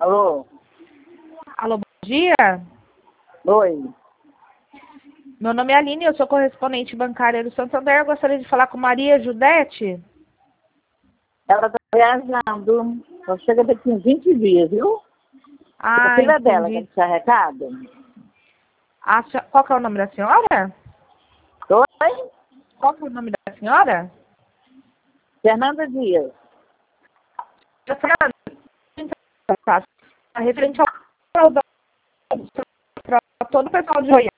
Alô? Alô, bom dia. Oi. Meu nome é Aline, eu sou correspondente bancária do Santander. Eu gostaria de falar com Maria Judete. Ela tá viajando. Só chega daqui uns 20 dias, viu? A filha dela quer Entendi. deixar recado? Qual que é o nome da senhora? Oi? Qual que é o nome da senhora? Fernanda Dias. Fernanda, referente ao para todo o pessoal de Goiás.